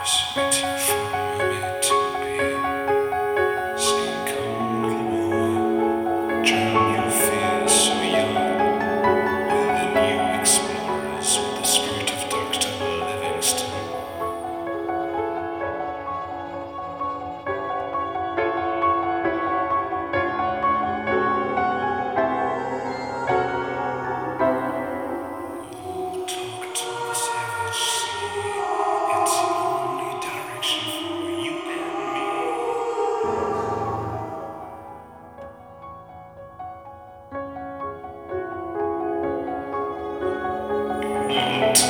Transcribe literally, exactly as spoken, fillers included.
waiting for me to appear. Sing come more, drown your fears so young. We're the new explorers with the spirit of Doctor Livingston. Oh, talk to the savage sea. It's the only direction for you and me.